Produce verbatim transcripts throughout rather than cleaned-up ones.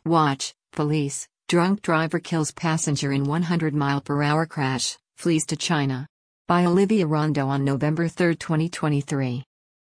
Watch, police, drunk driver kills passenger in one hundred mile per hour crash, flees to China. By Olivia Rondo on November third, twenty twenty-three.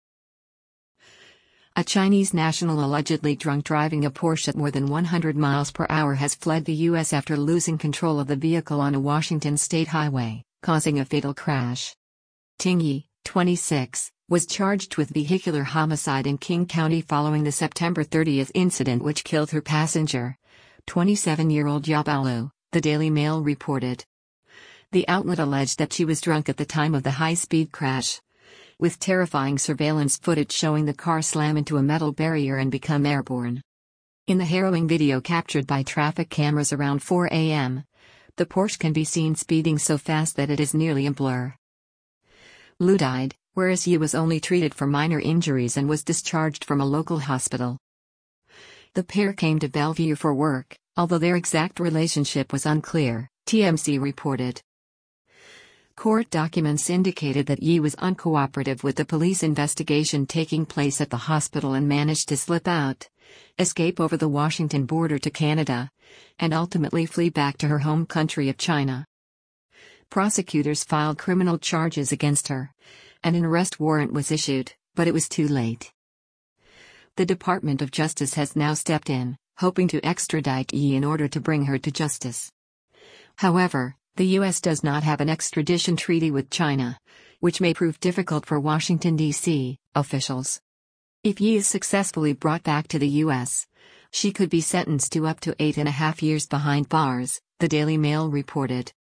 A Chinese national allegedly drunk driving a Porsche at more than one hundred miles per hour has fled the U S after losing control of the vehicle on a Washington state highway, causing a fatal crash. Ting Yi, twenty-six, was charged with vehicular homicide in King County following the September thirtieth incident which killed her passenger, twenty-seven-year-old Yabalu, the Daily Mail reported. The outlet alleged that she was drunk at the time of the high-speed crash, with terrifying surveillance footage showing the car slam into a metal barrier and become airborne. In the harrowing video captured by traffic cameras around four a m, the Porsche can be seen speeding so fast that it is nearly a blur. Lu died, whereas Yi was only treated for minor injuries and was discharged from a local hospital. The pair came to Bellevue for work, although their exact relationship was unclear, T M Z reported. Court documents indicated that Yi was uncooperative with the police investigation taking place at the hospital and managed to slip out, escape over the Washington border to Canada, and ultimately flee back to her home country of China. Prosecutors filed criminal charges against her, and an arrest warrant was issued, but it was too late. The Department of Justice has now stepped in, hoping to extradite Yi in order to bring her to justice. However, the U S does not have an extradition treaty with China, which may prove difficult for Washington, D C officials. If Yi is successfully brought back to the U S, she could be sentenced to up to eight and a half years behind bars, the Daily Mail reported.